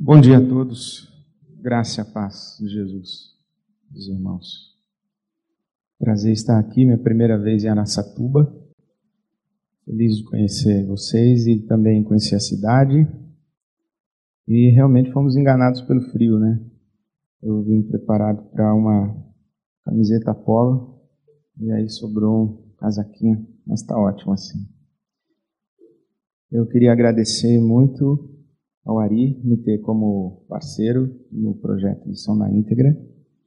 Bom dia a todos, graça e a paz de Jesus, dos irmãos. Prazer estar aqui, minha primeira vez em Araçatuba. Feliz de conhecer vocês e também conhecer a cidade. E realmente fomos enganados pelo frio, né? Eu vim preparado para uma camiseta polo e aí sobrou um casaquinho, mas está ótimo assim. Eu queria agradecer muito ao Ari me ter como parceiro no projeto Lição na Íntegra.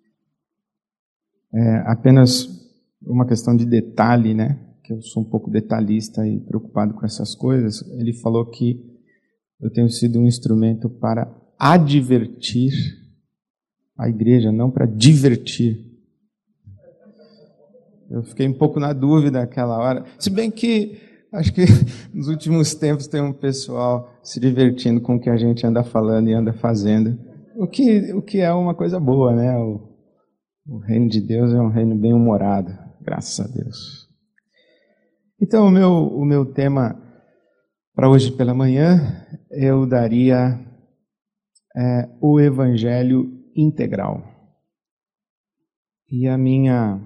Apenas uma questão de detalhe, né? Que eu sou um pouco detalhista e preocupado com essas coisas. Ele falou que eu tenho sido um instrumento para advertir a igreja, não para divertir. Eu fiquei um pouco na dúvida naquela hora. Se bem que acho que nos últimos tempos tem um pessoal se divertindo com o que a gente anda falando e anda fazendo. O que é uma coisa boa, né? O reino de Deus é um reino bem humorado, graças a Deus. Então, o meu tema para hoje pela manhã, eu daria o Evangelho integral. E a minha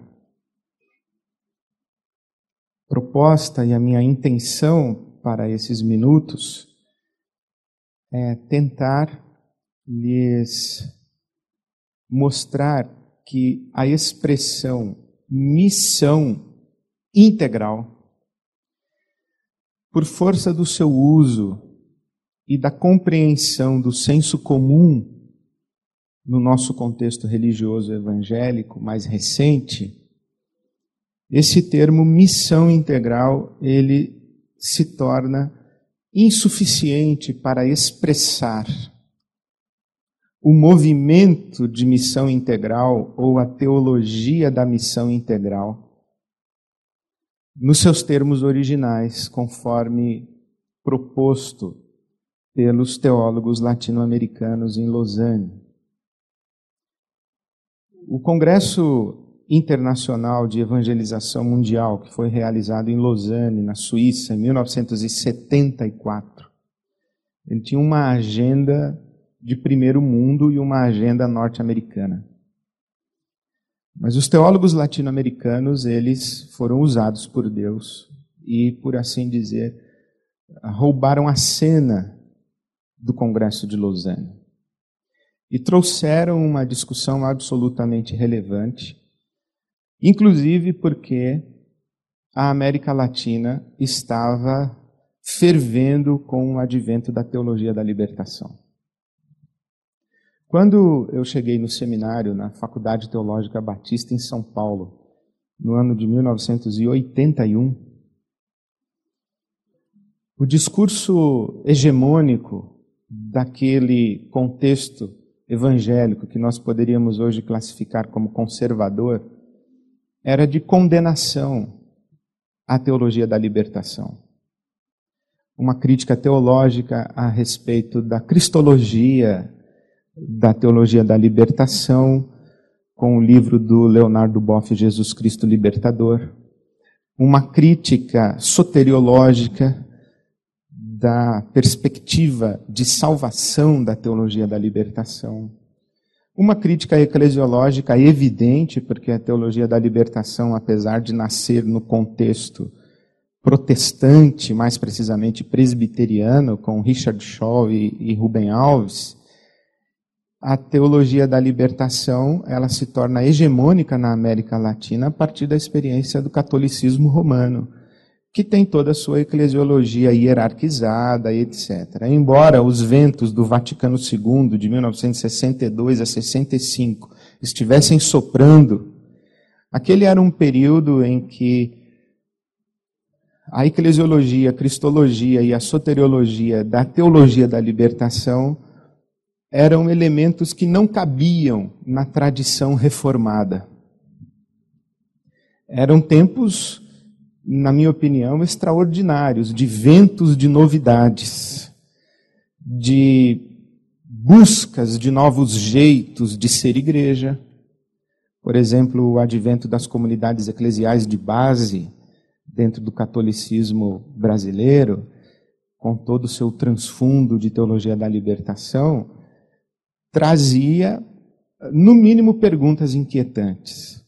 proposta e a minha intenção para esses minutos é tentar lhes mostrar que a expressão missão integral, por força do seu uso e da compreensão do senso comum no nosso contexto religioso evangélico mais recente, esse termo missão integral, ele se torna insuficiente para expressar o movimento de missão integral ou a teologia da missão integral nos seus termos originais, conforme proposto pelos teólogos latino-americanos em Lausanne. O Congresso Internacional de Evangelização Mundial, que foi realizado em Lausanne, na Suíça, em 1974. Ele tinha uma agenda de primeiro mundo e uma agenda norte-americana. Mas os teólogos latino-americanos, eles foram usados por Deus e, por assim dizer, roubaram a cena do Congresso de Lausanne. E trouxeram uma discussão absolutamente relevante, inclusive porque a América Latina estava fervendo com o advento da teologia da libertação. Quando eu cheguei no seminário, na Faculdade Teológica Batista em São Paulo, no ano de 1981, o discurso hegemônico daquele contexto evangélico que nós poderíamos hoje classificar como conservador era de condenação à teologia da libertação. Uma crítica teológica a respeito da cristologia da teologia da libertação, com o livro do Leonardo Boff, Jesus Cristo Libertador. Uma crítica soteriológica da perspectiva de salvação da teologia da libertação. Uma crítica eclesiológica evidente, porque a teologia da libertação, apesar de nascer no contexto protestante, mais precisamente presbiteriano, com Richard Shaw e Rubem Alves, a teologia da libertação ela se torna hegemônica na América Latina a partir da experiência do catolicismo romano, que tem toda a sua eclesiologia hierarquizada, etc. Embora os ventos do Vaticano II, de 1962 a 65, estivessem soprando, aquele era um período em que a eclesiologia, a cristologia e a soteriologia da teologia da libertação eram elementos que não cabiam na tradição reformada. Eram tempos, na minha opinião, extraordinários, de ventos de novidades, de buscas de novos jeitos de ser igreja. Por exemplo, o advento das comunidades eclesiais de base dentro do catolicismo brasileiro, com todo o seu transfundo de teologia da libertação, trazia, no mínimo, perguntas inquietantes.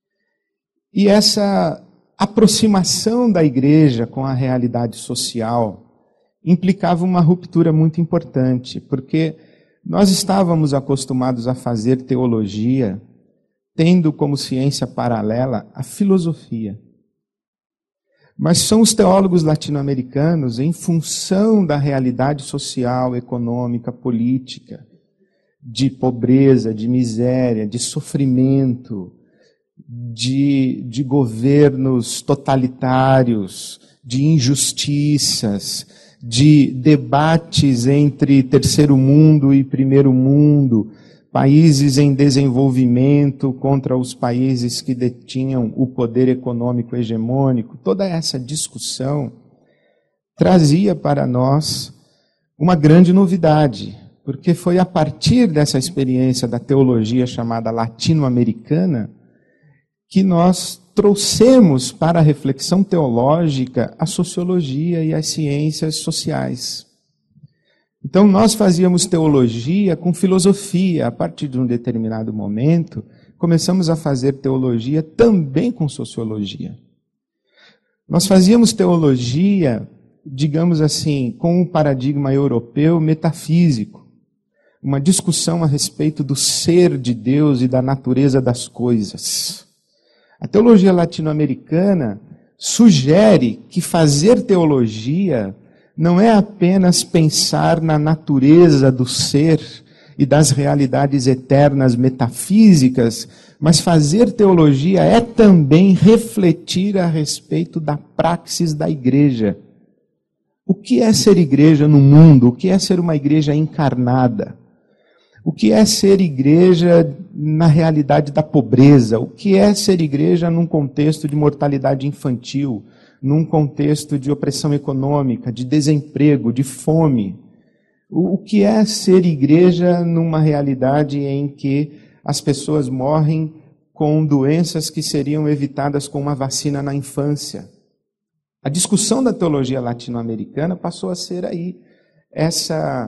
E essa aproximação da igreja com a realidade social implicava uma ruptura muito importante, porque nós estávamos acostumados a fazer teologia tendo como ciência paralela a filosofia. Mas são os teólogos latino-americanos, em função da realidade social, econômica, política, de pobreza, de miséria, de sofrimento, de governos totalitários, de injustiças, de debates entre terceiro mundo e primeiro mundo, países em desenvolvimento contra os países que detinham o poder econômico hegemônico. Toda essa discussão trazia para nós uma grande novidade, porque foi a partir dessa experiência da teologia chamada latino-americana que nós trouxemos para a reflexão teológica a sociologia e as ciências sociais. Então, nós fazíamos teologia com filosofia. A partir de um determinado momento, começamos a fazer teologia também com sociologia. Nós fazíamos teologia, digamos assim, com um paradigma europeu metafísico, uma discussão a respeito do ser de Deus e da natureza das coisas. A teologia latino-americana sugere que fazer teologia não é apenas pensar na natureza do ser e das realidades eternas metafísicas, mas fazer teologia é também refletir a respeito da praxis da igreja. O que é ser igreja no mundo? O que é ser uma igreja encarnada? O que é ser igreja na realidade da pobreza? O que é ser igreja num contexto de mortalidade infantil? Num contexto de opressão econômica, de desemprego, de fome. O que é ser igreja numa realidade em que as pessoas morrem com doenças que seriam evitadas com uma vacina na infância? A discussão da teologia latino-americana passou a ser aí essa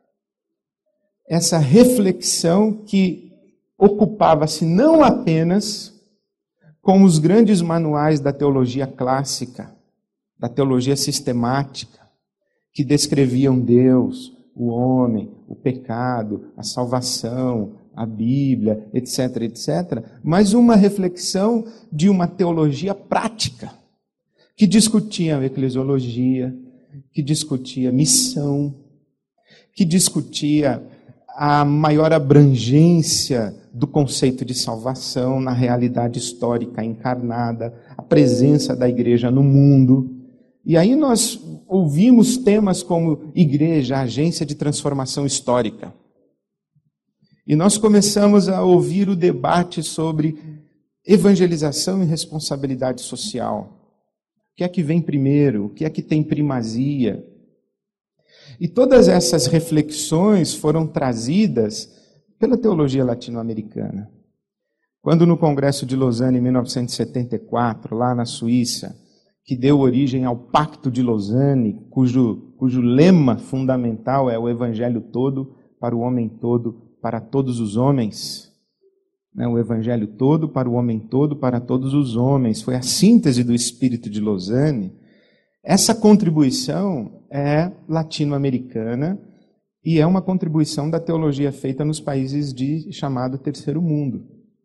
reflexão que ocupava-se não apenas com os grandes manuais da teologia clássica, da teologia sistemática, que descreviam Deus, o homem, o pecado, a salvação, a Bíblia, etc., etc., mas uma reflexão de uma teologia prática, que discutia eclesiologia, que discutia missão, que discutia a maior abrangência do conceito de salvação na realidade histórica encarnada, a presença da igreja no mundo. E aí nós ouvimos temas como igreja, agência de transformação histórica. E nós começamos a ouvir o debate sobre evangelização e responsabilidade social. O que é que vem primeiro? O que é que tem primazia? E todas essas reflexões foram trazidas pela teologia latino-americana. Quando no Congresso de Lausanne, em 1974, lá na Suíça, que deu origem ao Pacto de Lausanne, cujo lema fundamental é o Evangelho todo, para o homem todo, para todos os homens. O Evangelho todo, para o homem todo, para todos os homens. Foi a síntese do espírito de Lausanne. Essa contribuição é latino-americana e é uma contribuição da teologia feita nos países de chamado terceiro mundo.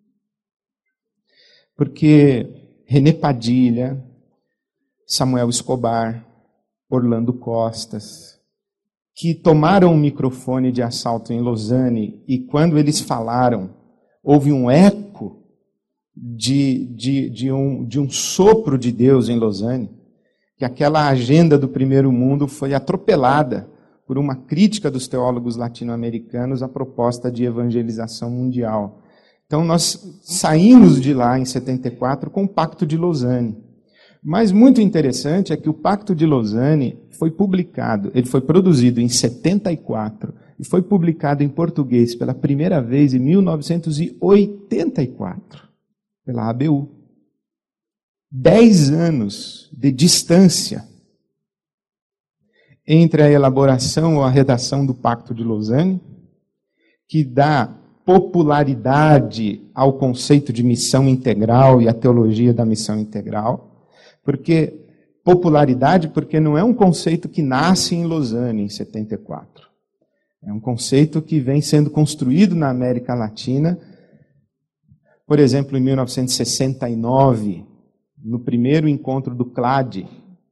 Porque René Padilha, Samuel Escobar, Orlando Costas, que tomaram o microfone de assalto em Lausanne e quando eles falaram, houve um eco de um sopro de Deus em Lausanne, que aquela agenda do primeiro mundo foi atropelada por uma crítica dos teólogos latino-americanos à proposta de evangelização mundial. Então nós saímos de lá em 74 com o Pacto de Lausanne. Mas muito interessante é que o Pacto de Lausanne foi publicado, ele foi produzido em 74 e foi publicado em português pela primeira vez em 1984, pela ABU. 10 anos de distância entre a elaboração ou a redação do Pacto de Lausanne que dá popularidade ao conceito de missão integral e à teologia da missão integral. Popularidade porque não é um conceito que nasce em Lausanne em 74. É um conceito que vem sendo construído na América Latina. Por exemplo, em 1969, no primeiro encontro do CLAD,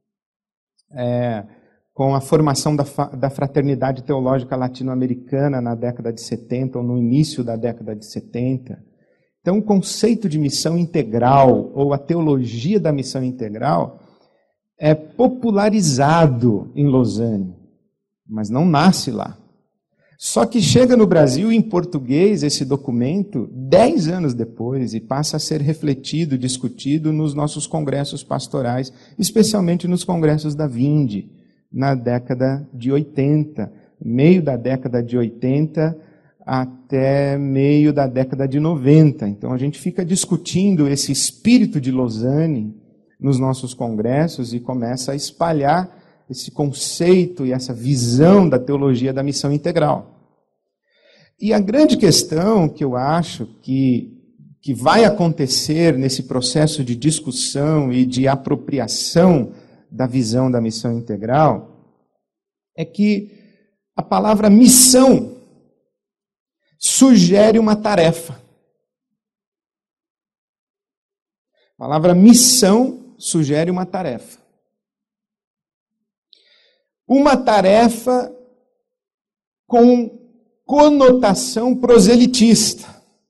com a formação da Fraternidade Teológica Latino-Americana na década de 70, ou no início da década de 70. Então, o conceito de missão integral, ou a teologia da missão integral, é popularizado em Lausanne, mas não nasce lá. Só que chega no Brasil, em português, esse documento, 10 anos depois, e passa a ser refletido, discutido nos nossos congressos pastorais, especialmente nos congressos da Vinde, na década de 80, meio da década de 80 até meio da década de 90. Então a gente fica discutindo esse espírito de Lausanne nos nossos congressos e começa a espalhar esse conceito e essa visão da teologia da missão integral. E a grande questão que eu acho que vai acontecer nesse processo de discussão e de apropriação da visão da missão integral é que a palavra missão sugere uma tarefa. A palavra missão sugere uma tarefa. Uma tarefa com conotação proselitista,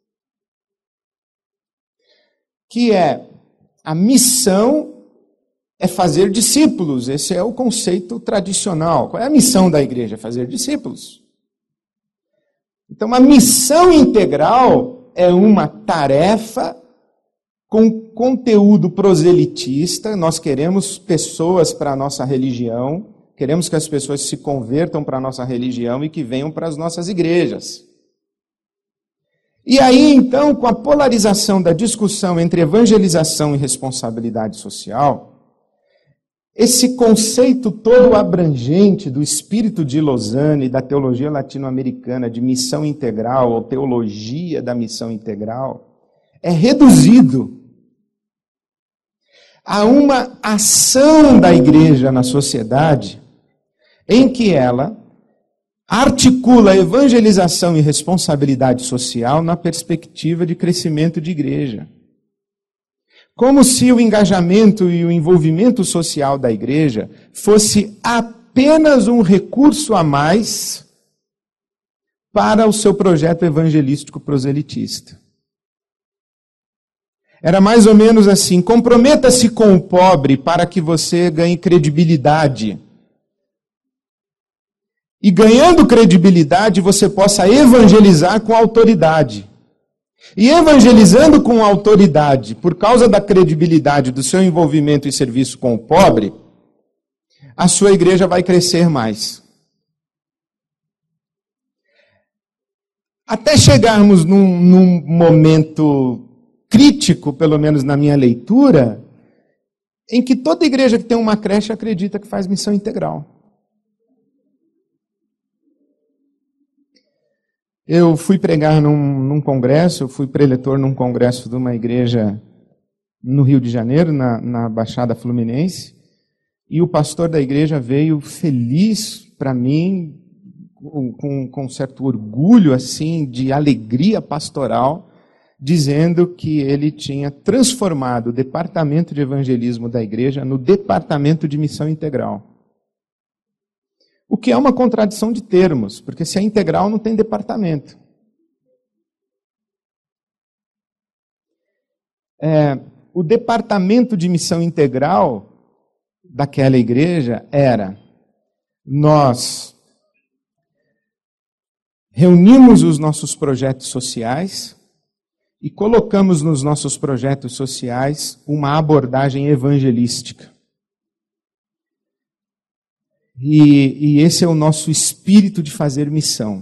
que é a missão é fazer discípulos. Esse é o conceito tradicional. Qual é a missão da igreja? Fazer discípulos. Então, a missão integral é uma tarefa com conteúdo proselitista. Nós queremos pessoas para a nossa religião, queremos que as pessoas se convertam para a nossa religião e que venham para as nossas igrejas. E aí, então, com a polarização da discussão entre evangelização e responsabilidade social, esse conceito todo abrangente do espírito de Lausanne, da teologia latino-americana, de missão integral, ou teologia da missão integral, é reduzido a uma ação da igreja na sociedade em que ela articula evangelização e responsabilidade social na perspectiva de crescimento de igreja. Como se o engajamento e o envolvimento social da igreja fosse apenas um recurso a mais para o seu projeto evangelístico proselitista. Era mais ou menos assim: comprometa-se com o pobre para que você ganhe credibilidade. E ganhando credibilidade, você possa evangelizar com autoridade. E evangelizando com autoridade, por causa da credibilidade do seu envolvimento e serviço com o pobre, a sua igreja vai crescer mais. Até chegarmos num momento crítico, pelo menos na minha leitura, em que toda igreja que tem uma creche acredita que faz missão integral. Eu fui pregar num congresso, eu fui preletor num congresso de uma igreja no Rio de Janeiro, na Baixada Fluminense, e o pastor da igreja veio feliz para mim, com certo orgulho, assim, de alegria pastoral, dizendo que ele tinha transformado o departamento de evangelismo da igreja no departamento de missão integral. O que é uma contradição de termos, porque se é integral não tem departamento. O departamento de missão integral daquela igreja era: nós reunimos os nossos projetos sociais e colocamos nos nossos projetos sociais uma abordagem evangelística. E esse é o nosso espírito de fazer missão.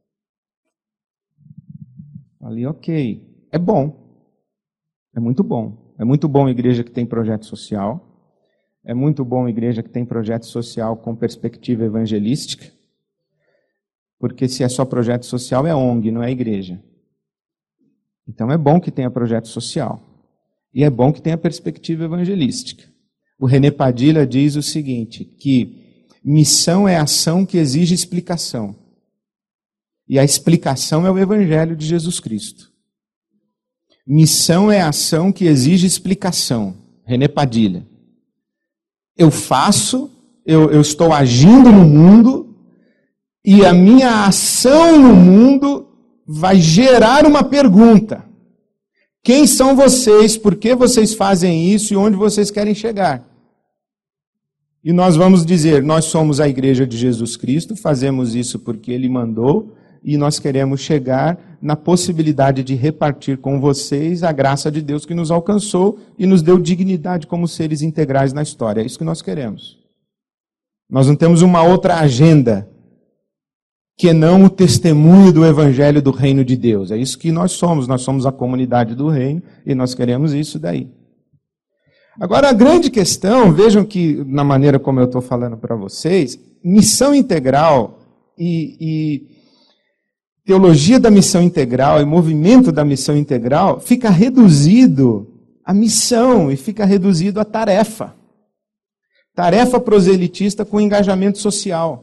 Falei, ok, é bom. É muito bom. É muito bom a igreja que tem projeto social. É muito bom a igreja que tem projeto social com perspectiva evangelística. Porque se é só projeto social, é ONG, não é igreja. Então é bom que tenha projeto social. E é bom que tenha perspectiva evangelística. O René Padilha diz o seguinte, que missão é ação que exige explicação. E a explicação é o Evangelho de Jesus Cristo. Missão é ação que exige explicação. René Padilha. Eu faço, eu estou agindo no mundo, e a minha ação no mundo vai gerar uma pergunta. Quem são vocês? Por que vocês fazem isso? E onde vocês querem chegar? E nós vamos dizer, nós somos a igreja de Jesus Cristo, fazemos isso porque Ele mandou, e nós queremos chegar na possibilidade de repartir com vocês a graça de Deus que nos alcançou e nos deu dignidade como seres integrais na história. É isso que nós queremos. Nós não temos uma outra agenda que não o testemunho do Evangelho do Reino de Deus. É isso que nós somos a comunidade do Reino, e nós queremos isso daí. Agora, a grande questão, vejam que, na maneira como eu estou falando para vocês, missão integral e teologia da missão integral e movimento da missão integral fica reduzido à missão e fica reduzido à tarefa. Tarefa proselitista com engajamento social.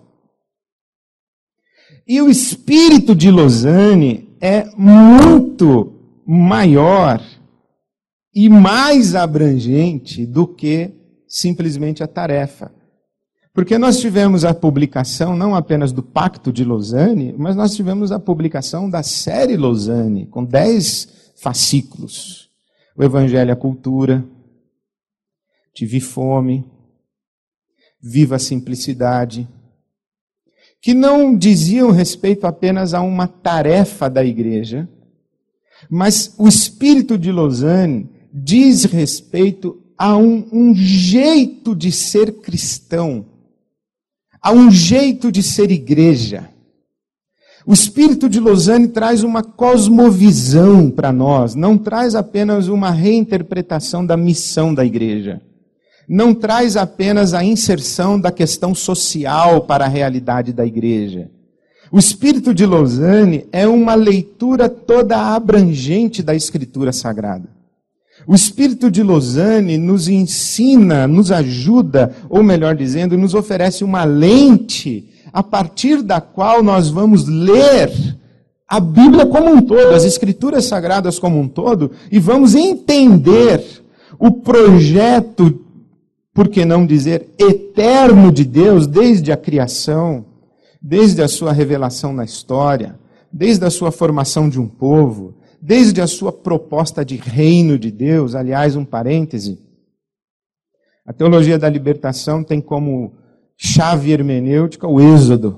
E o espírito de Lausanne é muito maior e mais abrangente do que simplesmente a tarefa. Porque nós tivemos a publicação não apenas do Pacto de Lausanne, mas nós tivemos a publicação da série Lausanne, com 10 fascículos. O Evangelho e a Cultura, Tive Fome, Viva a Simplicidade, que não diziam respeito apenas a uma tarefa da igreja, mas o espírito de Lausanne diz respeito a um jeito de ser cristão, a um jeito de ser igreja. O espírito de Lausanne traz uma cosmovisão para nós, não traz apenas uma reinterpretação da missão da igreja. Não traz apenas a inserção da questão social para a realidade da igreja. O espírito de Lausanne é uma leitura toda abrangente da Escritura Sagrada. O espírito de Lausanne nos ensina, nos ajuda, ou melhor dizendo, nos oferece uma lente a partir da qual nós vamos ler a Bíblia como um todo, as Escrituras Sagradas como um todo, e vamos entender o projeto, por que não dizer, eterno de Deus, desde a criação, desde a sua revelação na história, desde a sua formação de um povo, desde a sua proposta de reino de Deus. Aliás, um parêntese, a teologia da libertação tem como chave hermenêutica o Êxodo.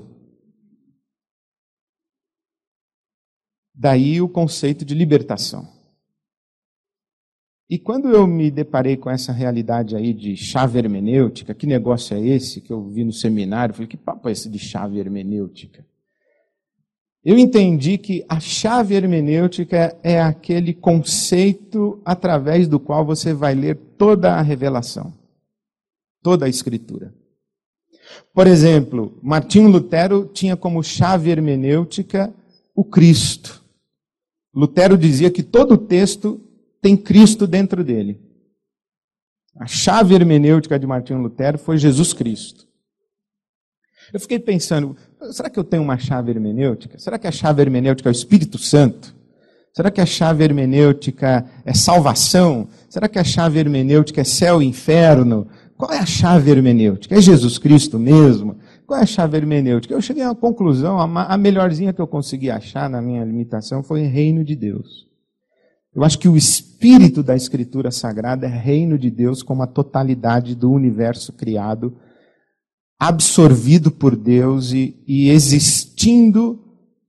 Daí o conceito de libertação. E quando eu me deparei com essa realidade aí de chave hermenêutica, que negócio é esse que eu vi no seminário? Eu falei, que papo é esse de chave hermenêutica? Eu entendi que a chave hermenêutica é aquele conceito através do qual você vai ler toda a revelação, toda a Escritura. Por exemplo, Martinho Lutero tinha como chave hermenêutica o Cristo. Lutero dizia que todo o texto tem Cristo dentro dele. A chave hermenêutica de Martinho Lutero foi Jesus Cristo. Eu fiquei pensando, será que eu tenho uma chave hermenêutica? Será que a chave hermenêutica é o Espírito Santo? Será que a chave hermenêutica é salvação? Será que a chave hermenêutica é céu e inferno? Qual é a chave hermenêutica? É Jesus Cristo mesmo? Qual é a chave hermenêutica? Eu cheguei a uma conclusão, a melhorzinha que eu consegui achar na minha limitação foi reino de Deus. Eu acho que o espírito da Escritura Sagrada é reino de Deus como a totalidade do universo criado, absorvido por Deus e existindo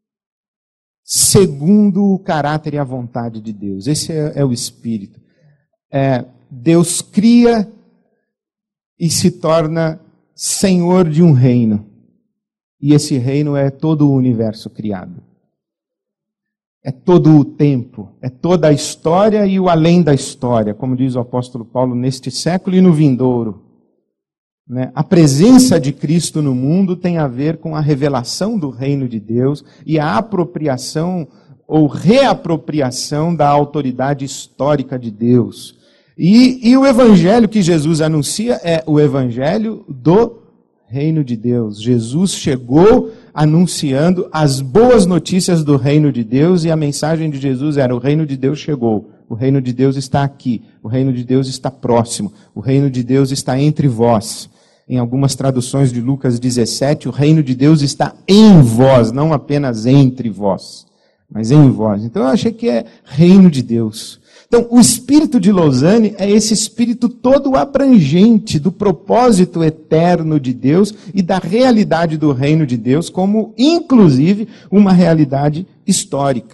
segundo o caráter e a vontade de Deus. Esse é o espírito. Deus cria e se torna senhor de um reino. E esse reino é todo o universo criado. É todo o tempo, é toda a história e o além da história, como diz o apóstolo Paulo, neste século e no vindouro. né? A presença de Cristo no mundo tem a ver com a revelação do reino de Deus e a apropriação ou reapropriação da autoridade histórica de Deus. E o evangelho que Jesus anuncia é o evangelho do reino de Deus. Jesus chegou anunciando as boas notícias do reino de Deus, e a mensagem de Jesus era: o reino de Deus chegou, o reino de Deus está aqui, o reino de Deus está próximo, o reino de Deus está entre vós. Em algumas traduções de Lucas 17, o reino de Deus está em vós, não apenas entre vós, mas em vós. Então eu achei que é reino de Deus. Então, o espírito de Lausanne é esse espírito todo abrangente do propósito eterno de Deus e da realidade do reino de Deus, como, inclusive, uma realidade histórica.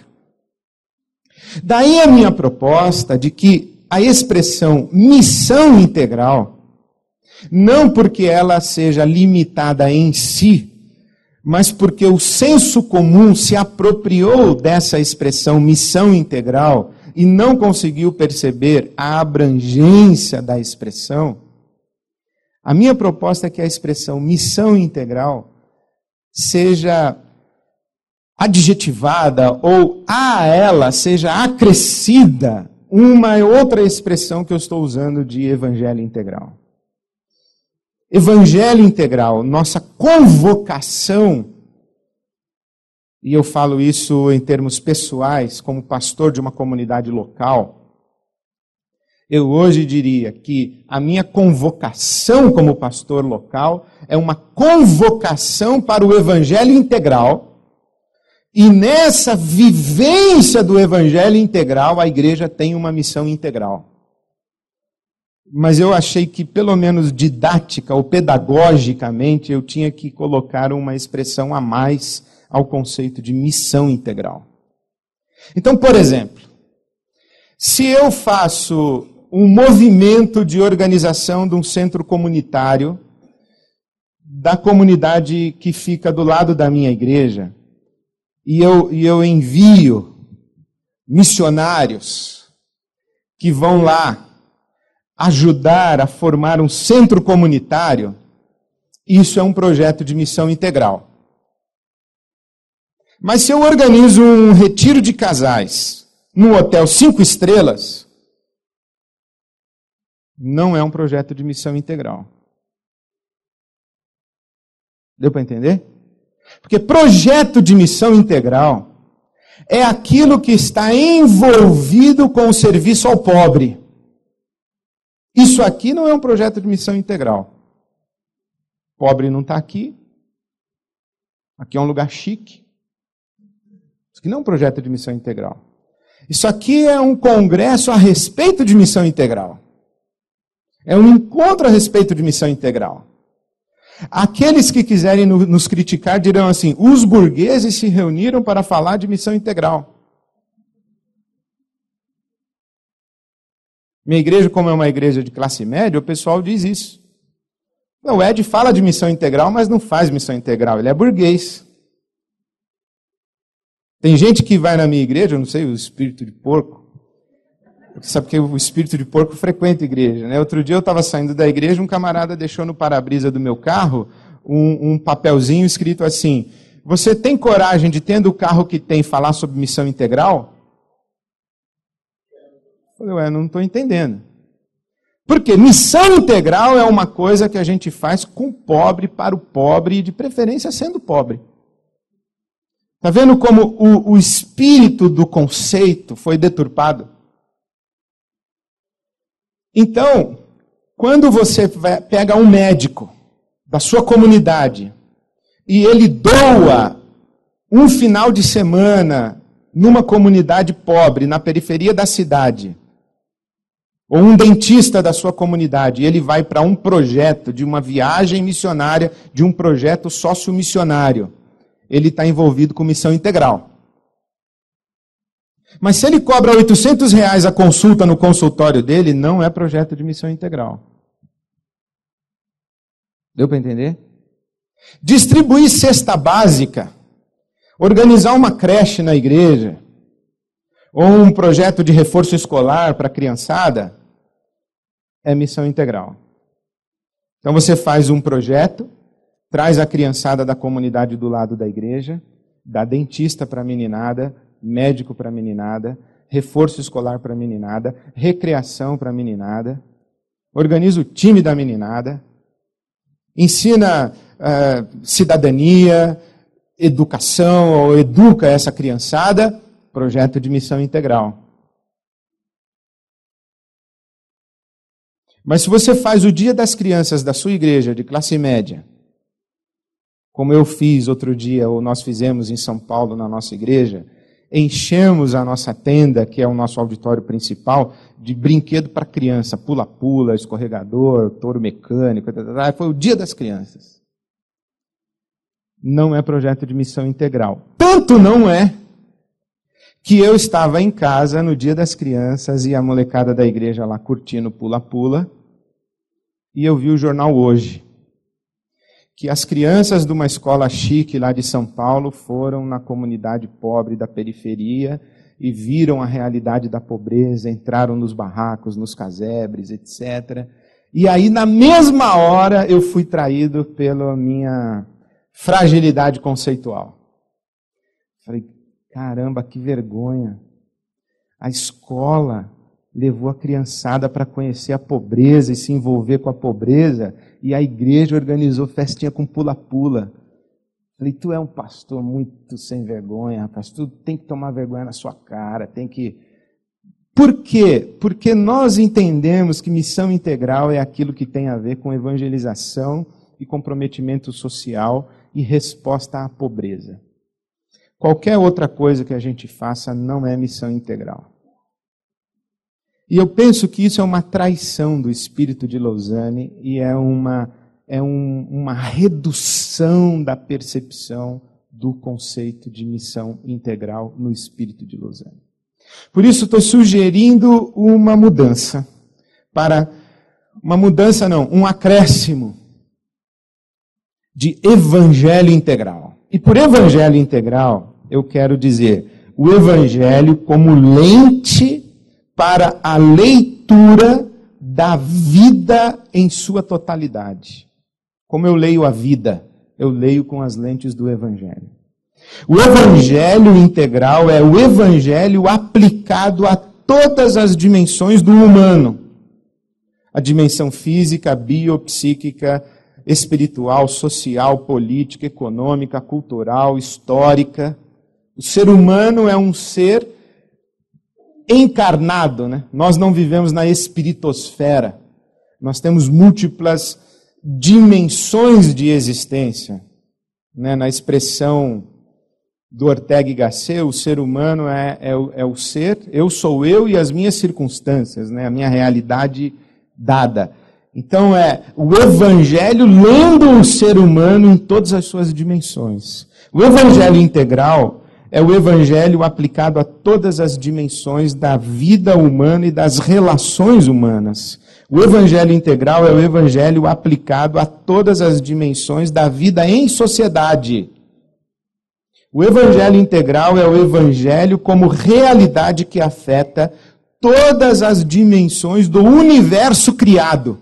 Daí a minha proposta de que a expressão missão integral, não porque ela seja limitada em si, mas porque o senso comum se apropriou dessa expressão missão integral e não conseguiu perceber a abrangência da expressão, a minha proposta é que a expressão missão integral seja adjetivada ou a ela seja acrescida uma outra expressão que eu estou usando de evangelho integral. Evangelho integral, nossa convocação. E eu falo isso em termos pessoais, como pastor de uma comunidade local. Eu hoje diria que a minha convocação como pastor local é uma convocação para o evangelho integral. E nessa vivência do evangelho integral, a igreja tem uma missão integral. Mas eu achei que, pelo menos didática ou pedagogicamente, eu tinha que colocar uma expressão a mais ao conceito de missão integral. Então, por exemplo, se eu faço um movimento de organização de um centro comunitário da comunidade que fica do lado da minha igreja, e eu envio missionários que vão lá ajudar a formar um centro comunitário, isso é um projeto de missão integral. Mas se eu organizo um retiro de casais num hotel 5 estrelas, não é um projeto de missão integral. Deu para entender? Porque projeto de missão integral é aquilo que está envolvido com o serviço ao pobre. Isso aqui não é um projeto de missão integral. Pobre não está aqui. Aqui é um lugar chique. Isso aqui não é um projeto de missão integral. Isso aqui é um congresso a respeito de missão integral. É um encontro a respeito de missão integral. Aqueles que quiserem nos criticar dirão assim: os burgueses se reuniram para falar de missão integral. Minha igreja, como é uma igreja de classe média, o pessoal diz isso. O Ed fala de missão integral, mas não faz missão integral, ele é burguês. Tem gente que vai na minha igreja, eu não sei, o espírito de porco. Você sabe que o espírito de porco frequenta a igreja, né? Outro dia eu estava saindo da igreja, um camarada deixou no para-brisa do meu carro um papelzinho escrito assim: você tem coragem de, tendo o carro que tem, falar sobre missão integral? Eu falei, não estou entendendo. Porque missão integral é uma coisa que a gente faz com o pobre, para o pobre, e de preferência sendo pobre. Está vendo como o espírito do conceito foi deturpado? Então, quando você pega um médico da sua comunidade e ele doa um final de semana numa comunidade pobre, na periferia da cidade, ou um dentista da sua comunidade, e ele vai para um projeto de uma viagem missionária, de um projeto sócio-missionário, ele está envolvido com missão integral. Mas se ele cobra R$800 a consulta no consultório dele, não é projeto de missão integral. Deu para entender? Distribuir cesta básica, organizar uma creche na igreja, ou um projeto de reforço escolar para a criançada, é missão integral. Então você faz um projeto, traz a criançada da comunidade do lado da igreja, dá dentista para a meninada, médico para a meninada, reforço escolar para a meninada, recreação para a meninada, organiza o time da meninada, ensina cidadania, educação, ou educa essa criançada, projeto de missão integral. Mas se você faz o Dia das Crianças da sua igreja, de classe média, como eu fiz outro dia, ou nós fizemos em São Paulo, na nossa igreja, enchemos a nossa tenda, que é o nosso auditório principal, de brinquedo para criança, pula-pula, escorregador, touro mecânico, foi o Dia das Crianças. Não é projeto de missão integral. Tanto não é que eu estava em casa no Dia das Crianças e a molecada da igreja lá curtindo pula-pula, e eu vi o jornal Hoje, que as crianças de uma escola chique lá de São Paulo foram na comunidade pobre da periferia e viram a realidade da pobreza, entraram nos barracos, nos casebres, etc. E aí, na mesma hora, eu fui traído pela minha fragilidade conceitual. Falei, caramba, que vergonha. A escola levou a criançada para conhecer a pobreza e se envolver com a pobreza, e a igreja organizou festinha com pula-pula. Falei, tu é um pastor muito sem vergonha, rapaz, tu tem que tomar vergonha na sua cara, tem que... Por quê? Porque nós entendemos que missão integral é aquilo que tem a ver com evangelização e comprometimento social e resposta à pobreza. Qualquer outra coisa que a gente faça não é missão integral. E eu penso que isso é uma traição do espírito de Lausanne e é uma redução da percepção do conceito de missão integral no espírito de Lausanne. Por isso estou sugerindo uma mudança, um acréscimo de evangelho integral. E por evangelho integral, eu quero dizer o evangelho como lente para a leitura da vida em sua totalidade. Como eu leio a vida, eu leio com as lentes do Evangelho. O Evangelho integral é o Evangelho aplicado a todas as dimensões do humano. A dimensão física, biopsíquica, espiritual, social, política, econômica, cultural, histórica. O ser humano é um ser encarnado, né? Nós não vivemos na espiritosfera. Nós temos múltiplas dimensões de existência. Né? Na expressão do Ortega y Gasset, o ser humano é o ser, eu sou eu e as minhas circunstâncias, né? A minha realidade dada. Então é o Evangelho lendo o ser humano em todas as suas dimensões. O Evangelho integral é o Evangelho aplicado a todas as dimensões da vida humana e das relações humanas. O Evangelho integral é o Evangelho aplicado a todas as dimensões da vida em sociedade. O Evangelho integral é o Evangelho como realidade que afeta todas as dimensões do universo criado.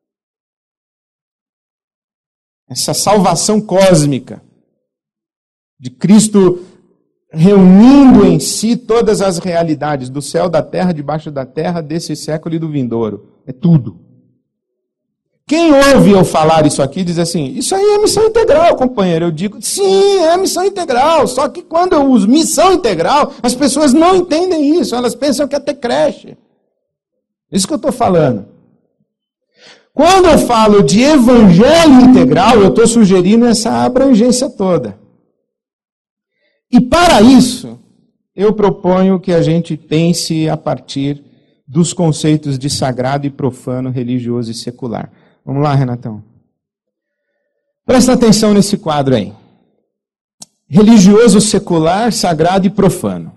Essa salvação cósmica de Cristo reunindo em si todas as realidades do céu, da terra, debaixo da terra, desse século e do vindouro. É tudo. Quem ouve eu falar isso aqui diz assim, isso aí é missão integral, companheiro. Eu digo, sim, é missão integral. Só que quando eu uso missão integral, as pessoas não entendem isso. Elas pensam que é ter creche. Isso que eu estou falando. Quando eu falo de evangelho integral, eu estou sugerindo essa abrangência toda. E para isso, eu proponho que a gente pense a partir dos conceitos de sagrado e profano, religioso e secular. Vamos lá, Renatão. Presta atenção nesse quadro aí. Religioso, secular, sagrado e profano.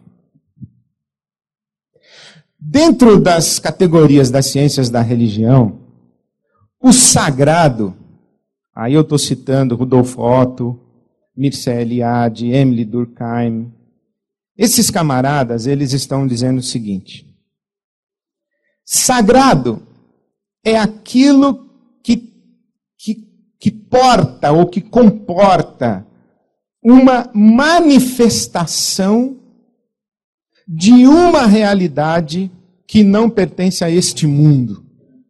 Dentro das categorias das ciências da religião, o sagrado, aí eu estou citando Rudolf Otto, Mircea Eliade, Emily Durkheim. Esses camaradas, eles estão dizendo o seguinte: sagrado é aquilo que porta ou que comporta uma manifestação de uma realidade que não pertence a este mundo.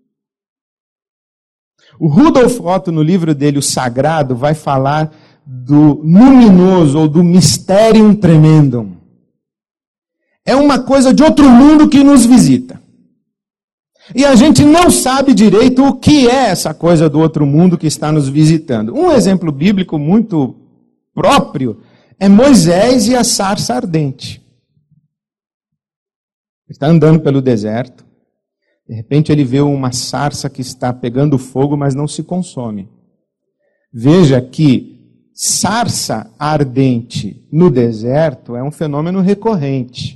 O Rudolf Otto, no livro dele, O Sagrado, vai falar do luminoso ou do mysterium tremendum. É uma coisa de outro mundo que nos visita. E a gente não sabe direito o que é essa coisa do outro mundo que está nos visitando. Um exemplo bíblico muito próprio é Moisés e a sarça ardente. Ele está andando pelo deserto. De repente ele vê uma sarça que está pegando fogo, mas não se consome. Veja que sarça ardente no deserto é um fenômeno recorrente.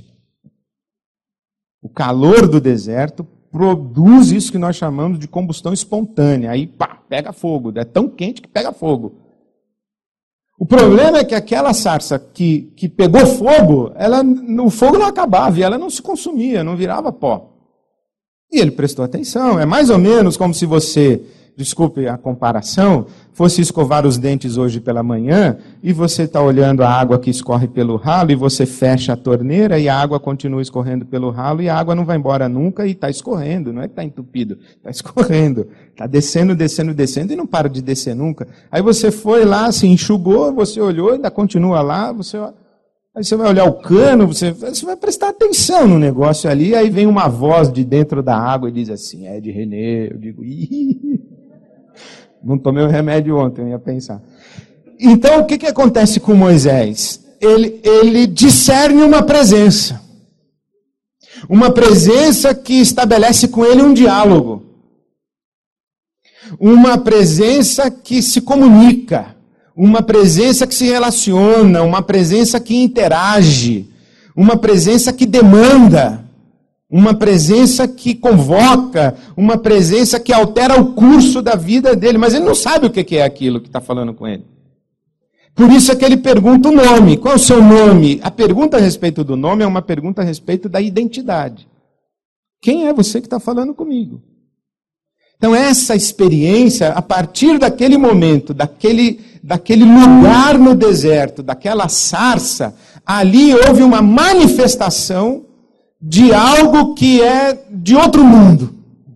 O calor do deserto produz isso que nós chamamos de combustão espontânea. Aí, pá, pega fogo. É tão quente que pega fogo. O problema é que aquela sarça que pegou fogo, o fogo não acabava e ela não se consumia, não virava pó. E ele prestou atenção. É mais ou menos como se você, desculpe a comparação, fosse escovar os dentes hoje pela manhã e você está olhando a água que escorre pelo ralo e você fecha a torneira e a água continua escorrendo pelo ralo e a água não vai embora nunca e está escorrendo, não é que está entupido, está escorrendo, está descendo, descendo, descendo e não para de descer nunca. Aí você foi lá, se enxugou, você olhou, ainda continua lá, aí você vai olhar o cano, você vai prestar atenção no negócio ali, aí vem uma voz de dentro da água e diz assim, é de Renê, eu digo, não tomei o remédio ontem, eu ia pensar. Então, o que acontece com Moisés? Ele discerne uma presença que estabelece com ele um diálogo, uma presença que se comunica, uma presença que se relaciona, uma presença que interage, uma presença que demanda, uma presença que convoca, uma presença que altera o curso da vida dele, mas ele não sabe o que é aquilo que está falando com ele. Por isso é que ele pergunta o nome. Qual é o seu nome? A pergunta a respeito do nome é uma pergunta a respeito da identidade. Quem é você que está falando comigo? Então essa experiência, a partir daquele momento, daquele lugar no deserto, daquela sarça, ali houve uma manifestação de algo que é de outro mundo.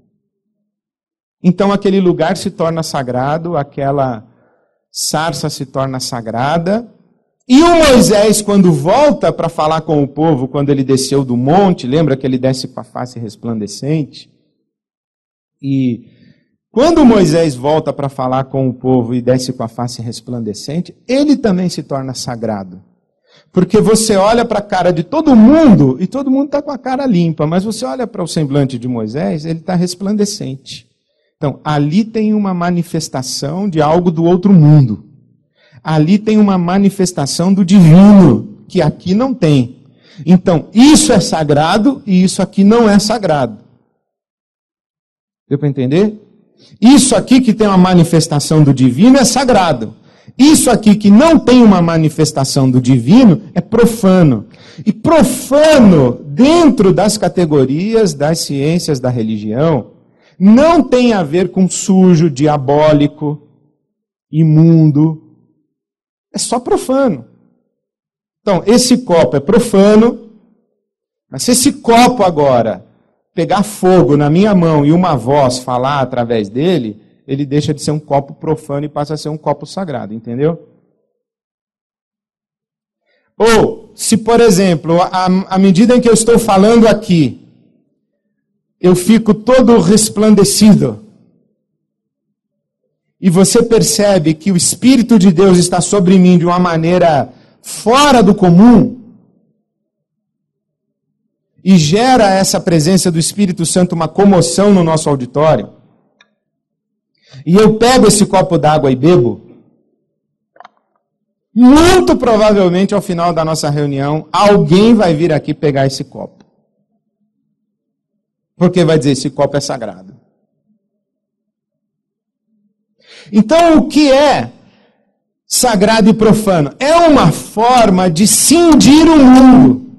Então aquele lugar se torna sagrado, aquela sarça se torna sagrada, e o Moisés, quando volta para falar com o povo, quando ele desceu do monte, lembra que ele desce com a face resplandecente? E quando Moisés volta para falar com o povo e desce com a face resplandecente, ele também se torna sagrado. Porque você olha para a cara de todo mundo, e todo mundo está com a cara limpa, mas você olha para o semblante de Moisés, ele está resplandecente. Então, ali tem uma manifestação de algo do outro mundo. Ali tem uma manifestação do divino, que aqui não tem. Então, isso é sagrado e isso aqui não é sagrado. Deu para entender? Isso aqui que tem uma manifestação do divino é sagrado. Isso aqui que não tem uma manifestação do divino é profano. E profano, dentro das categorias das ciências da religião, não tem a ver com sujo, diabólico, imundo. É só profano. Então, esse copo é profano, mas se esse copo agora pegar fogo na minha mão e uma voz falar através dele, ele deixa de ser um copo profano e passa a ser um copo sagrado, entendeu? Ou, se por exemplo, à medida em que eu estou falando aqui, eu fico todo resplandecido, e você percebe que o Espírito de Deus está sobre mim de uma maneira fora do comum, e gera essa presença do Espírito Santo uma comoção no nosso auditório, e eu pego esse copo d'água e bebo, muito provavelmente ao final da nossa reunião, alguém vai vir aqui pegar esse copo. Porque vai dizer, esse copo é sagrado. Então, o que é sagrado e profano? É uma forma de cindir o mundo.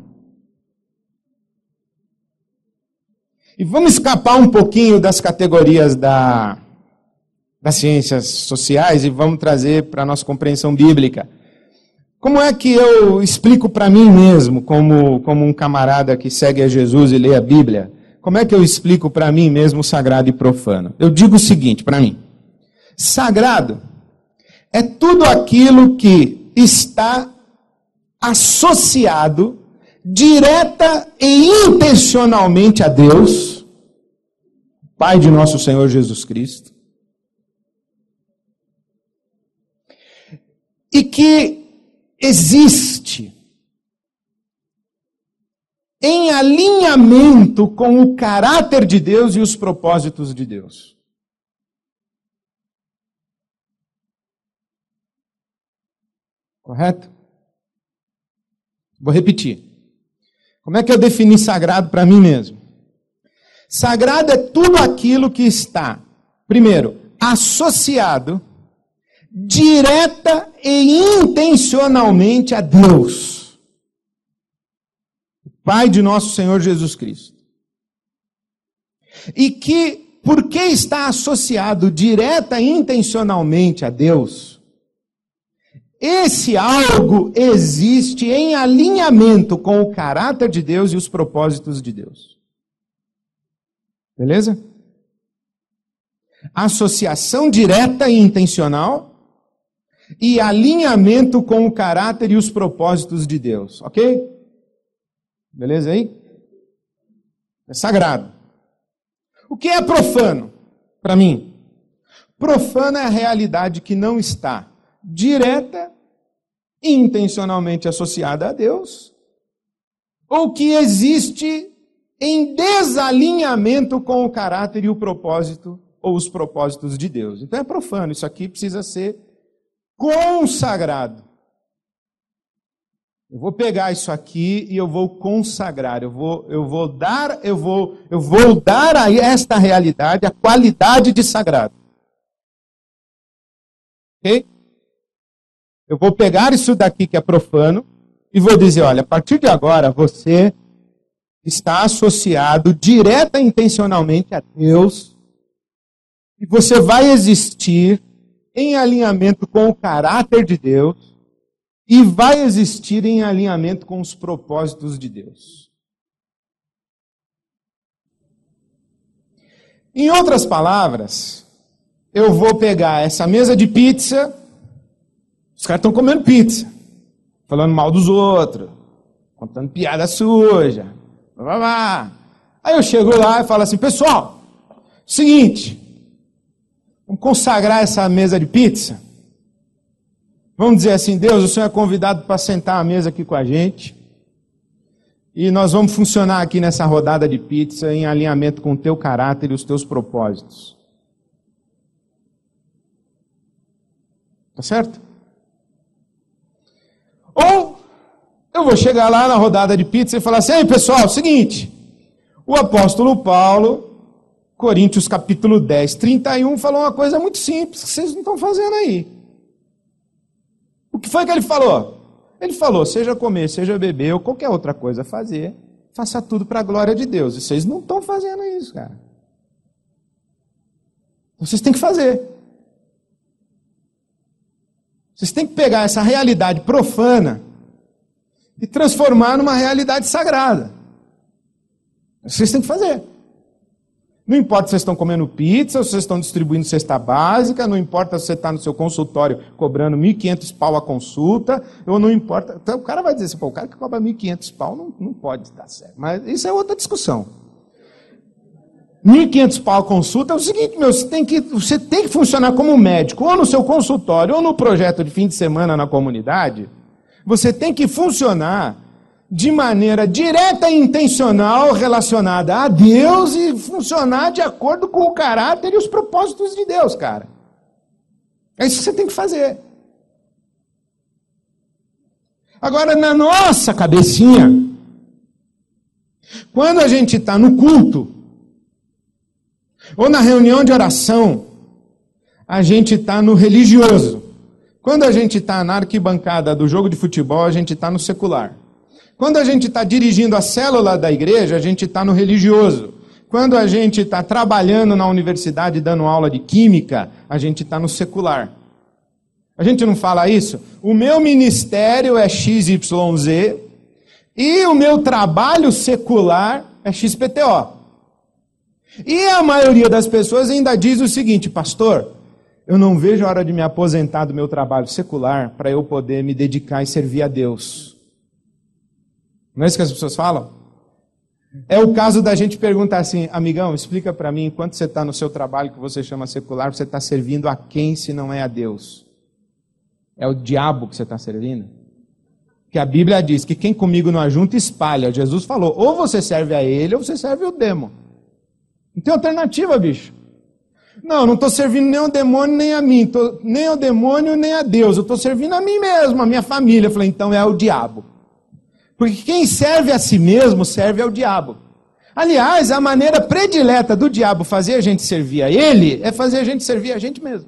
E vamos escapar um pouquinho das categorias da das ciências sociais e vamos trazer para a nossa compreensão bíblica. Como é que eu explico para mim mesmo, como um camarada que segue a Jesus e lê a Bíblia, como é que eu explico para mim mesmo o sagrado e profano? Eu digo o seguinte para mim: sagrado é tudo aquilo que está associado direta e intencionalmente a Deus, Pai de nosso Senhor Jesus Cristo, e que existe em alinhamento com o caráter de Deus e os propósitos de Deus. Correto? Vou repetir. Como é que eu defini sagrado para mim mesmo? Sagrado é tudo aquilo que está, primeiro, associado direta e intencionalmente a Deus, o Pai de nosso Senhor Jesus Cristo. E que, porque está associado direta e intencionalmente a Deus, esse algo existe em alinhamento com o caráter de Deus e os propósitos de Deus. Beleza? Associação direta e intencional e alinhamento com o caráter e os propósitos de Deus, ok? Beleza aí? É sagrado. O que é profano? Para mim, profano é a realidade que não está direta e intencionalmente associada a Deus, ou que existe em desalinhamento com o caráter e o propósito, ou os propósitos de Deus. Então é profano, isso aqui precisa ser consagrado. Eu vou pegar isso aqui e eu vou consagrar, eu vou dar a esta realidade a qualidade de sagrado. Ok? Eu vou pegar isso daqui que é profano e vou dizer, olha, a partir de agora você está associado direta e intencionalmente a Deus e você vai existir em alinhamento com o caráter de Deus e vai existir em alinhamento com os propósitos de Deus. Em outras palavras, eu vou pegar essa mesa de pizza, os caras estão comendo pizza, falando mal dos outros, contando piada suja, blá, blá, blá. Aí eu chego lá e falo assim, pessoal, seguinte, vamos consagrar essa mesa de pizza? Vamos dizer assim, Deus, o Senhor é convidado para sentar à mesa aqui com a gente. E nós vamos funcionar aqui nessa rodada de pizza em alinhamento com o teu caráter e os teus propósitos. Tá certo? Ou eu vou chegar lá na rodada de pizza e falar assim, ei pessoal, seguinte, o apóstolo Paulo, Coríntios capítulo 10, 31, falou uma coisa muito simples que vocês não estão fazendo aí. O que foi que ele falou? Ele falou, seja comer, seja beber ou qualquer outra coisa fazer, faça tudo para a glória de Deus. E vocês não estão fazendo isso, cara. Vocês têm que fazer. Vocês têm que pegar essa realidade profana e transformar numa realidade sagrada. Vocês têm que fazer. Não importa se vocês estão comendo pizza, ou se vocês estão distribuindo cesta básica, não importa se você está no seu consultório cobrando R$1.500 a consulta, ou não importa. Então, o cara vai dizer assim, pô, o cara que cobra R$1.500 não pode dar certo. Mas isso é outra discussão. R$1.500 a consulta é o seguinte, meu, você tem que funcionar como médico, ou no seu consultório, ou no projeto de fim de semana na comunidade. Você tem que funcionar de maneira direta e intencional relacionada a Deus e funcionar de acordo com o caráter e os propósitos de Deus, cara. É isso que você tem que fazer. Agora, na nossa cabecinha, quando a gente está no culto, ou na reunião de oração, a gente está no religioso. Quando a gente está na arquibancada do jogo de futebol, a gente está no secular. Quando a gente está dirigindo a célula da igreja, a gente está no religioso. Quando a gente está trabalhando na universidade dando aula de química, a gente está no secular. A gente não fala isso? O meu ministério é XYZ e o meu trabalho secular é XPTO. E a maioria das pessoas ainda diz o seguinte: pastor, eu não vejo a hora de me aposentar do meu trabalho secular para eu poder me dedicar e servir a Deus. Não é isso que as pessoas falam? É o caso da gente perguntar assim: amigão, explica para mim, enquanto você está no seu trabalho que você chama secular, você está servindo a quem se não é a Deus? É o diabo que você está servindo? Que a Bíblia diz que quem comigo não ajunta, espalha. Jesus falou, ou você serve a ele, ou você serve o demo. Não tem alternativa, bicho. Não estou servindo nem ao demônio, nem a mim. Nem ao demônio, nem a Deus. Eu estou servindo a mim mesmo, a minha família. Eu falei, então é o diabo. Porque quem serve a si mesmo, serve ao diabo. Aliás, a maneira predileta do diabo fazer a gente servir a ele, é fazer a gente servir a gente mesmo.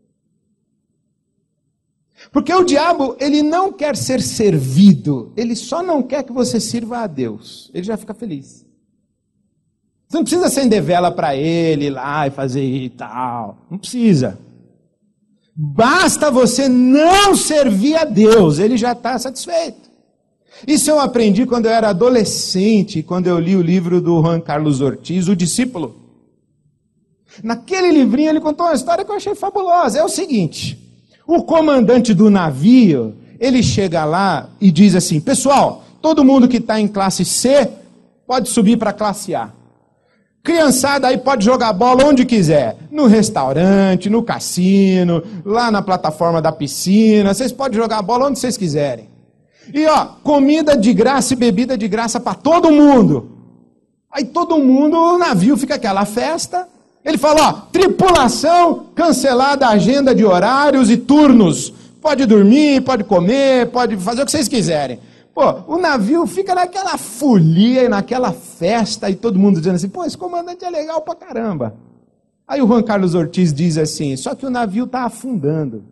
Porque o diabo, ele não quer ser servido, ele só não quer que você sirva a Deus. Ele já fica feliz. Você não precisa acender vela para ele, ir lá e fazer e tal. Não precisa. Basta você não servir a Deus, ele já está satisfeito. Isso eu aprendi quando eu era adolescente, quando eu li o livro do Juan Carlos Ortiz, O Discípulo. Naquele livrinho ele contou uma história que eu achei fabulosa. É o seguinte: o comandante do navio, ele chega lá e diz assim: pessoal, todo mundo que está em classe C pode subir para a classe A. Criançada aí pode jogar bola onde quiser, no restaurante, no cassino, lá na plataforma da piscina, vocês podem jogar bola onde vocês quiserem. E comida de graça e bebida de graça para todo mundo. Aí todo mundo, o navio fica aquela festa. Ele fala, tripulação, cancelada a agenda de horários e turnos. Pode dormir, pode comer, pode fazer o que vocês quiserem. O navio fica naquela folia, naquela festa, e todo mundo dizendo assim, esse comandante é legal pra caramba. Aí o Juan Carlos Ortiz diz assim, só que o navio está afundando.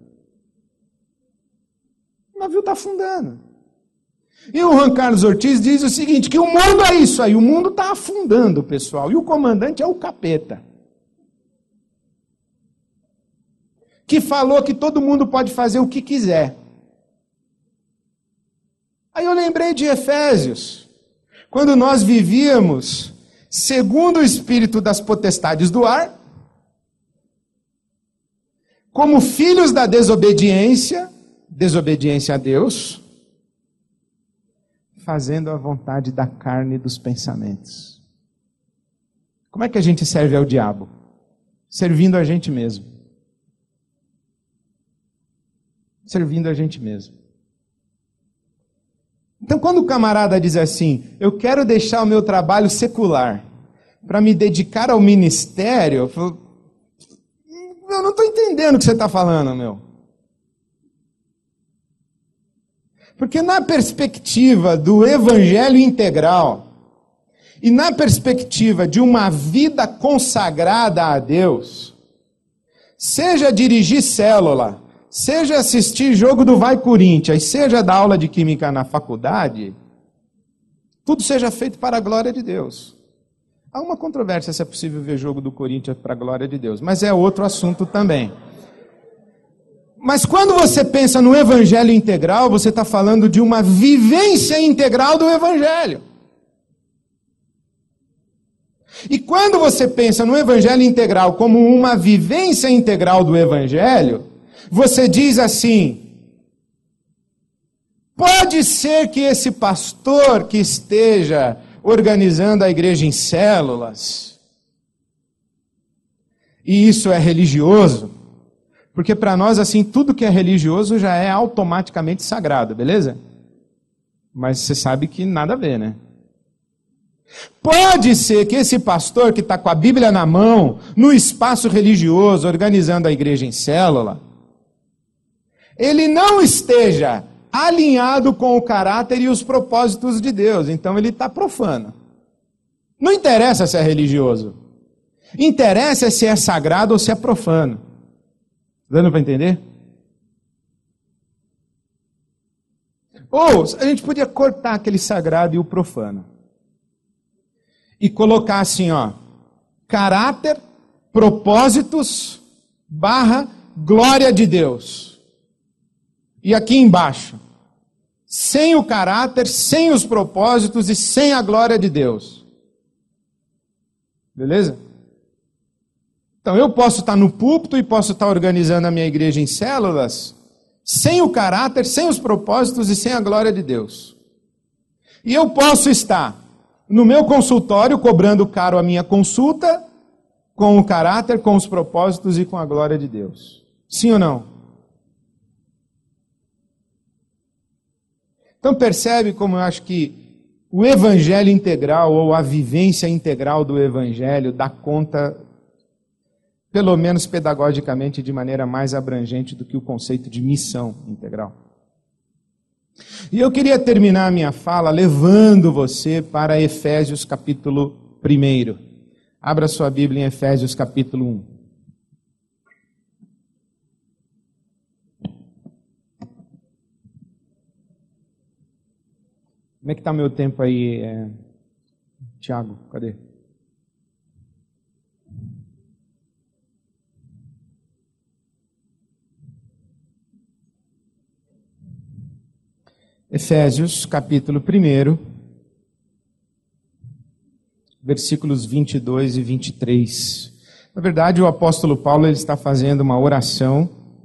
O navio está afundando. E o Juan Carlos Ortiz diz o seguinte, que o mundo é isso aí, o mundo está afundando, pessoal, e o comandante é o capeta. Que falou que todo mundo pode fazer o que quiser. Aí eu lembrei de Efésios, quando nós vivíamos segundo o espírito das potestades do ar, como filhos da desobediência a Deus, fazendo a vontade da carne e dos pensamentos. Como é que a gente serve ao diabo? Servindo a gente mesmo. Servindo a gente mesmo. Então, quando o camarada diz assim, eu quero deixar o meu trabalho secular para me dedicar ao ministério, eu falo, eu não estou entendendo o que você está falando, meu. Porque na perspectiva do evangelho integral e na perspectiva de uma vida consagrada a Deus, seja dirigir célula, seja assistir jogo do Vai Corinthians, seja dar aula de química na faculdade, tudo seja feito para a glória de Deus. Há uma controvérsia se é possível ver jogo do Corinthians para a glória de Deus, mas é outro assunto também. Mas quando você pensa no evangelho integral, você está falando de uma vivência integral do evangelho. E quando você pensa no evangelho integral como uma vivência integral do evangelho, você diz assim, pode ser que esse pastor que esteja organizando a igreja em células, e isso é religioso, porque para nós assim, tudo que é religioso já é automaticamente sagrado, beleza? Mas você sabe que nada a ver, né? Pode ser que esse pastor que está com a Bíblia na mão, no espaço religioso, organizando a igreja em célula, ele não esteja alinhado com o caráter e os propósitos de Deus. Então ele está profano. Não interessa se é religioso. Interessa se é sagrado ou se é profano. Dando para entender? Ou a gente podia cortar aquele sagrado e o profano. E colocar assim, caráter, propósitos, glória de Deus. E aqui embaixo, sem o caráter, sem os propósitos e sem a glória de Deus. Beleza? Então eu posso estar no púlpito e posso estar organizando a minha igreja em células, sem o caráter, sem os propósitos e sem a glória de Deus. E eu posso estar no meu consultório cobrando caro a minha consulta, com o caráter, com os propósitos e com a glória de Deus. Sim ou não? Então percebe como eu acho que o evangelho integral ou a vivência integral do evangelho dá conta, pelo menos pedagogicamente, de maneira mais abrangente do que o conceito de missão integral. E eu queria terminar a minha fala levando você para Efésios capítulo 1. Abra sua Bíblia em Efésios capítulo 1. Como é que está o meu tempo aí, Tiago? Cadê? Efésios, capítulo 1, versículos 22 e 23. Na verdade, o apóstolo Paulo ele está fazendo uma oração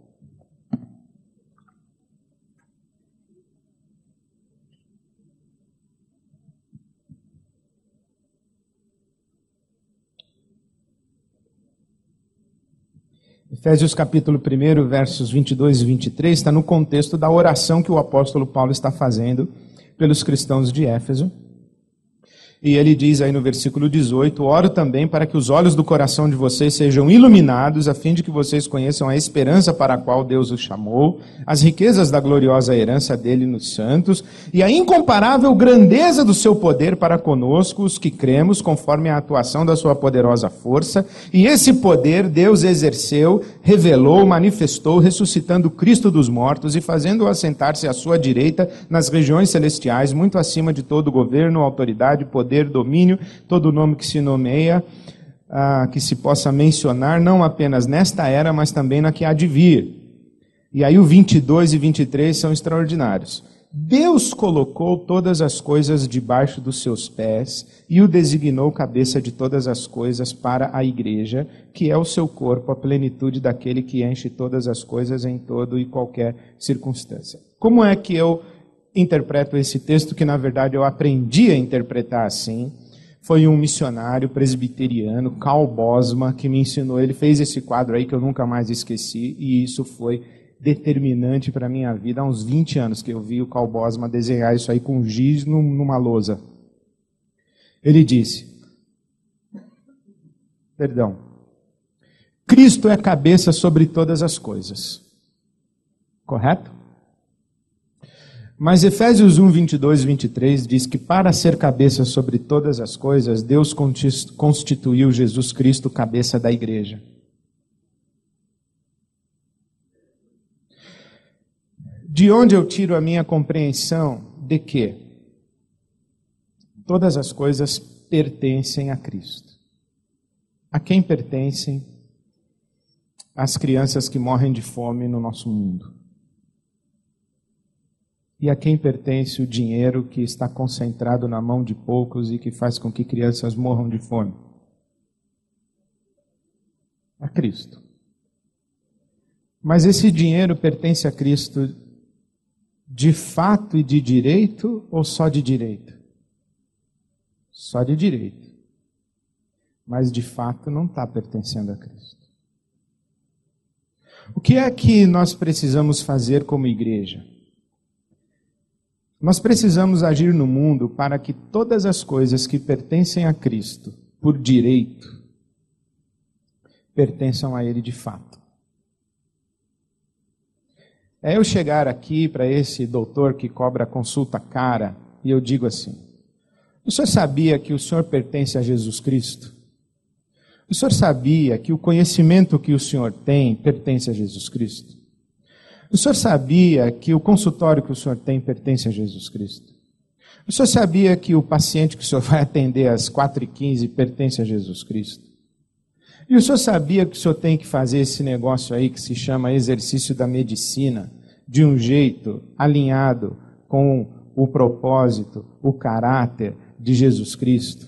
Efésios capítulo 1, versos 22 e 23, está no contexto da oração que o apóstolo Paulo está fazendo pelos cristãos de Éfeso. E ele diz aí no versículo 18, oro também para que os olhos do coração de vocês sejam iluminados, a fim de que vocês conheçam a esperança para a qual Deus os chamou, as riquezas da gloriosa herança dele nos santos, e a incomparável grandeza do seu poder para conosco, os que cremos, conforme a atuação da sua poderosa força. E esse poder Deus exerceu, revelou, manifestou, ressuscitando Cristo dos mortos e fazendo-o assentar-se à sua direita nas regiões celestiais, muito acima de todo governo, autoridade, poder, domínio, todo nome que se nomeia, que se possa mencionar, não apenas nesta era, mas também na que há de vir. E aí o 22 e 23 são extraordinários. Deus colocou todas as coisas debaixo dos seus pés e o designou cabeça de todas as coisas para a igreja, que é o seu corpo, a plenitude daquele que enche todas as coisas em todo e qualquer circunstância. Como é que eu interpreto esse texto, que na verdade eu aprendi a interpretar assim? Foi um missionário presbiteriano, Karl Bosma, que me ensinou. Ele fez esse quadro aí que eu nunca mais esqueci, e isso foi determinante para a minha vida. Há uns 20 anos que eu vi o Karl Bosma desenhar isso aí com giz numa lousa. Ele disse, Cristo é cabeça sobre todas as coisas. Correto? Mas Efésios 1, 22 e 23 diz que para ser cabeça sobre todas as coisas, Deus constituiu Jesus Cristo cabeça da igreja. De onde eu tiro a minha compreensão de que todas as coisas pertencem a Cristo. A quem pertencem as crianças que morrem de fome no nosso mundo? E a quem pertence o dinheiro que está concentrado na mão de poucos e que faz com que crianças morram de fome? A Cristo. Mas esse dinheiro pertence a Cristo de fato e de direito ou só de direito? Só de direito. Mas de fato não está pertencendo a Cristo. O que é que nós precisamos fazer como igreja? Nós precisamos agir no mundo para que todas as coisas que pertencem a Cristo, por direito, pertençam a Ele de fato. É eu chegar aqui para esse doutor que cobra consulta cara e eu digo assim, o senhor sabia que o senhor pertence a Jesus Cristo? O senhor sabia que o conhecimento que o senhor tem pertence a Jesus Cristo? O senhor sabia que o consultório que o senhor tem pertence a Jesus Cristo? O senhor sabia que o paciente que o senhor vai atender às 4h15 pertence a Jesus Cristo? E o senhor sabia que o senhor tem que fazer esse negócio aí que se chama exercício da medicina de um jeito alinhado com o propósito, o caráter de Jesus Cristo?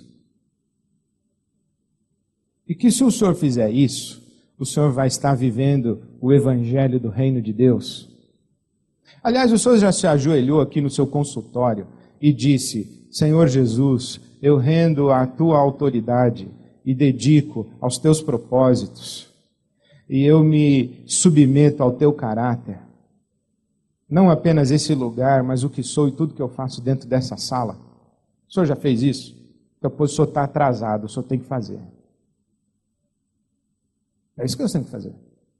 E que se o senhor fizer isso, o senhor vai estar vivendo o evangelho do reino de Deus. Aliás, o senhor já se ajoelhou aqui no seu consultório e disse: Senhor Jesus, eu rendo à tua autoridade e dedico aos teus propósitos, e eu me submeto ao teu caráter. Não apenas esse lugar, mas o que sou e tudo que eu faço dentro dessa sala. O senhor já fez isso? Então, o senhor está atrasado, o senhor tem que fazer. É isso que nós temos que fazer.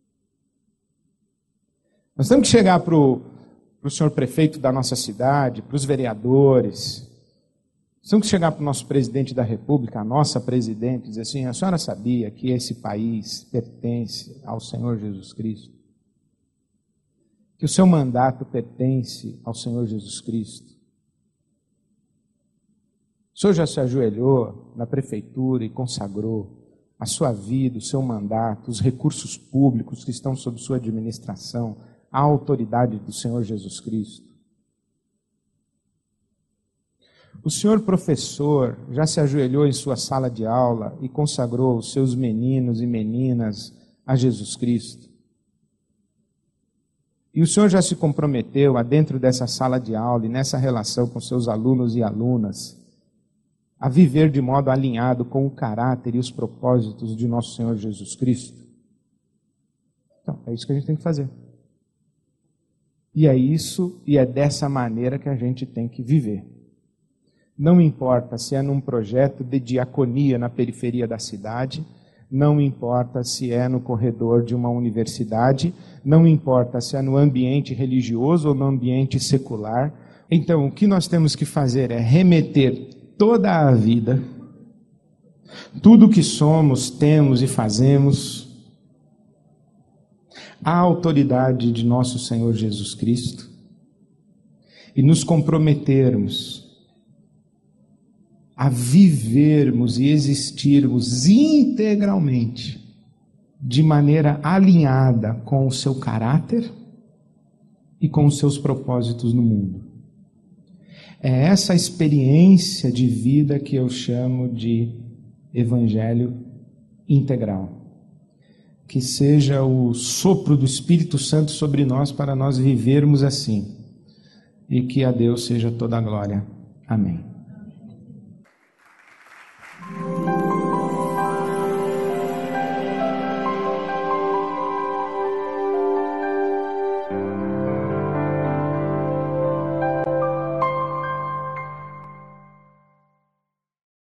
Nós temos que chegar para o senhor prefeito da nossa cidade, para os vereadores, nós temos que chegar para o nosso presidente da República, a nossa presidente, e dizer assim: a senhora sabia que esse país pertence ao Senhor Jesus Cristo? Que o seu mandato pertence ao Senhor Jesus Cristo? O senhor já se ajoelhou na prefeitura e consagrou a sua vida, o seu mandato, os recursos públicos que estão sob sua administração, a autoridade do Senhor Jesus Cristo? O senhor professor já se ajoelhou em sua sala de aula e consagrou os seus meninos e meninas a Jesus Cristo? E o senhor já se comprometeu a, dentro dessa sala de aula e nessa relação com seus alunos e alunas, a viver de modo alinhado com o caráter e os propósitos de nosso Senhor Jesus Cristo? Então, é isso que a gente tem que fazer. E é isso, e é dessa maneira que a gente tem que viver. Não importa se é num projeto de diaconia na periferia da cidade, não importa se é no corredor de uma universidade, não importa se é no ambiente religioso ou no ambiente secular. Então, o que nós temos que fazer é remeter toda a vida, tudo o que somos, temos e fazemos, à autoridade de nosso Senhor Jesus Cristo e nos comprometermos a vivermos e existirmos integralmente, de maneira alinhada com o seu caráter e com os seus propósitos no mundo. É essa experiência de vida que eu chamo de evangelho integral. Que seja o sopro do Espírito Santo sobre nós para nós vivermos assim. E que a Deus seja toda a glória. Amém.